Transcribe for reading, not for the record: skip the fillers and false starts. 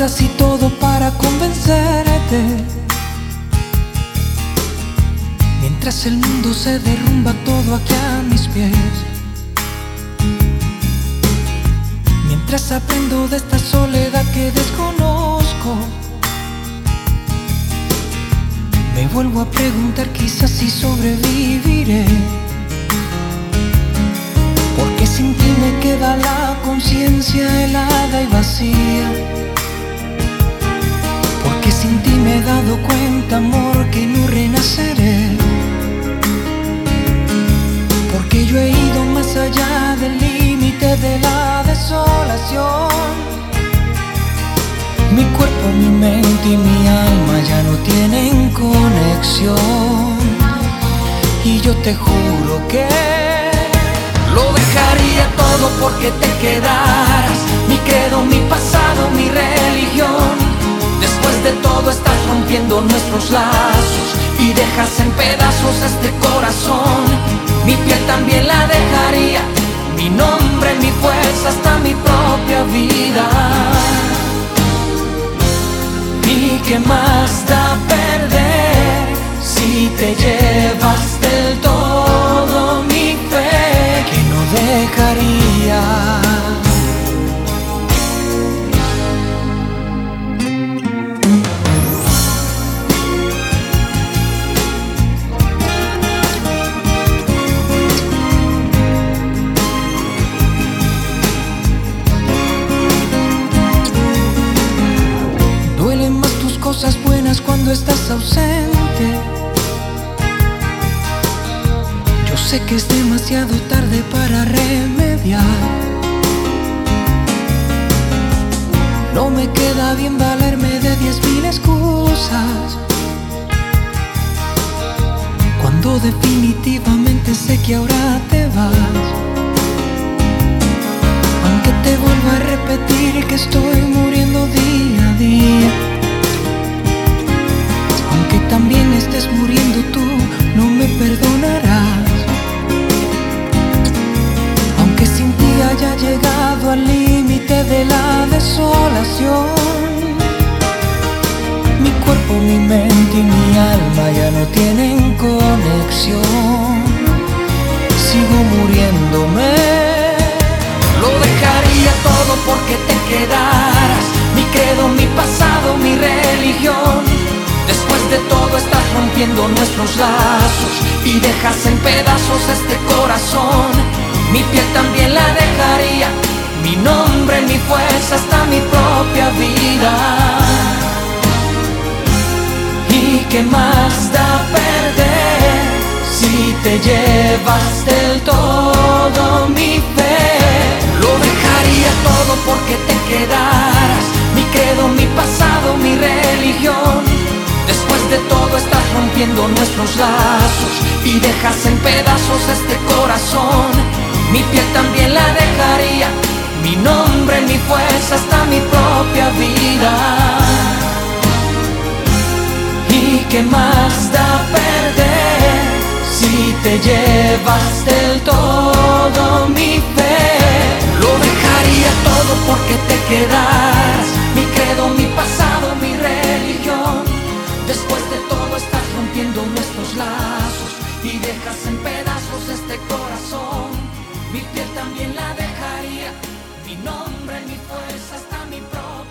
casi todo para convencerte. Mientras el mundo se derrumba todo aquí a mis pies. Mientras aprendo de esta soledad que desconozco, me vuelvo a preguntar quizás si sobreviviré. Porque sin ti me queda la conciencia helada y vacía. Porque sin ti me he dado cuenta, amor, que no renaceré. Porque yo he ido más allá del límite de la desolación. Mi cuerpo, mi mente y mi alma ya no tienen conexión. Y yo te juro que lo dejaría todo porque te quedaras. Mi credo, mi pasado, mi religión. Después de todo estás rompiendo nuestros lazos y dejas en pedazos este corazón. Mi piel también la dejaría, mi nombre, mi fuerza, hasta mi propia vida. ¿Y qué más da perder si te llevas del todo mi fe, que no dejaría? Duelen más tus cosas buenas cuando estás ausente. Yo sé que es demasiado tarde para remediar. No me queda bien valerme de 10.000 excusas, cuando definitivamente sé que ahora te vas. Aunque te vuelvo a repetir que estoy muriendo día a día. Aunque también estés muriendo tú, no me perdonarás. Aunque sin ti haya llegado al límite de la desolación. Mi cuerpo, mi mente y mi alma ya no tienen conexión. Sigo muriéndome. Lo dejaría todo porque te quedaras. Mi credo, mi pasado, mi religión. Después de todo estás rompiendo nuestros lazos y dejas en pedazos este corazón. Mi piel también la dejaría, mi nombre, mi fuerza, hasta mi propia vida. ¿Y qué más da perder si te llevas del todo mi fe? Lo dejaría todo porque te quedaras. Mi credo, mi pasado, mi religión. Después de todo estás rompiendo nuestros lazos y dejas en pedazos este corazón. Mi piel también la dejaría, mi nombre, mi fuerza, hasta mi propia vida. ¿Y qué más da perder si te llevas del todo mi fe? Lo dejaría todo porque te quedaras. Mi credo, mi pasado, mi religión. Después de todo estás rompiendo nuestros lazos y dejas en pedazos este corazón. Mi piel también la dejaría, mi nombre, mi fuerza, hasta mi propia